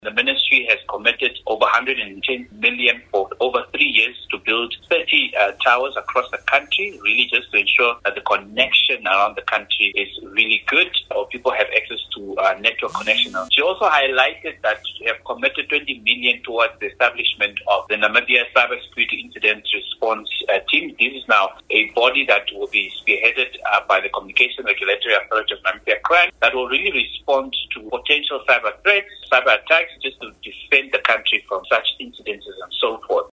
The ministry has committed over 110 million for over 3 years to build 30 towers across the country, really just to ensure that the connection around the country is really good, or people have access to network connection. She also highlighted that we have committed 20 million towards the establishment of the Namibia Cybersecurity Incident Response Team. This is now a body that will be spearheaded by the Communication Regulatory Authority of Namibia, CRAN, that will really respond to potential cyber threats, cyber attacks, just to defend the country from such incidences and so forth.